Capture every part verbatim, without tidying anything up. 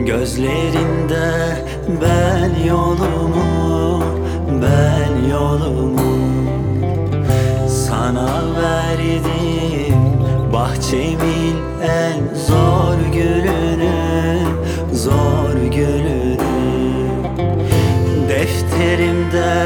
Gözlerinde ben yolumu, ben yolumu sana verdim. Bahçemin en zor gülünü, zor gülünü defterimde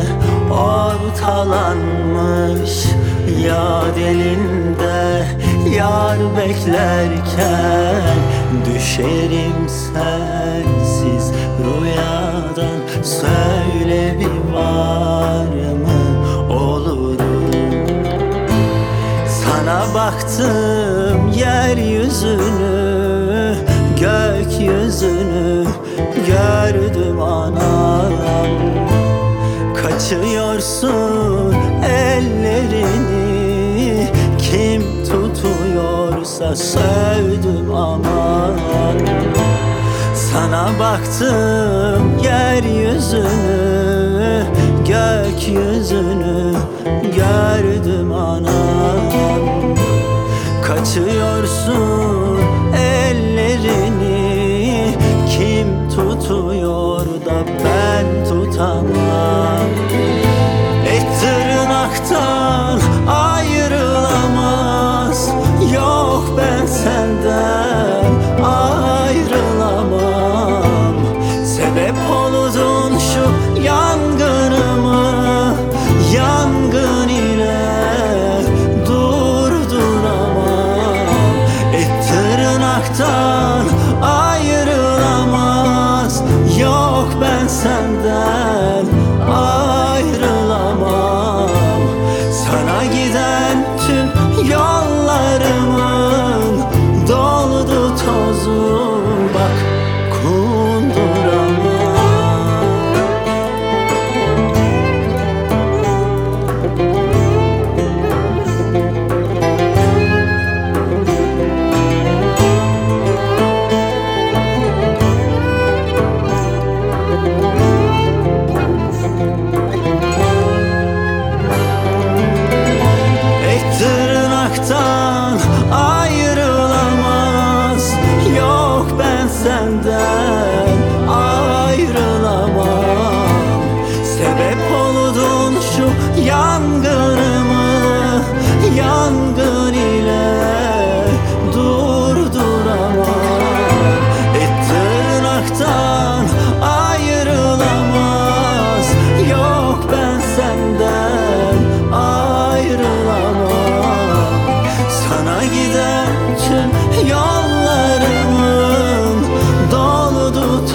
ortalanmış yad elimde. Yar beklerken düşerim sensiz rüyadan. Söyle bir var mı olurum? Sana baktım yeryüzünü, gökyüzünü gördüm anam. Kaçıyorsun ellerini, kim tutuyorsa sövdüm aman. Sana baktım yeryüzünü, gökyüzünü gördüm anam. Kaçıyorsun ellerini, kim tutuyor da ben tutamam. Et tırnaktan ayrılamaz, yok ben senden ayrılamam. Sebep oldun şu yangınımı, yangın ile durduramam. Et tırnaktan ayrılamaz, yok ben senden ayrılamam. Sana giden tüm yollarımın doldu tozu, bak kunduramam. Tırnaktan ayrılamaz, yok ben senden ayrılamam. Sebep oldun şu yangınımı, yangın ile durduramam. Et tırnaktan ayrılamaz, yok ben senden ayrılamam. Sana giden tüm yollarımın doldu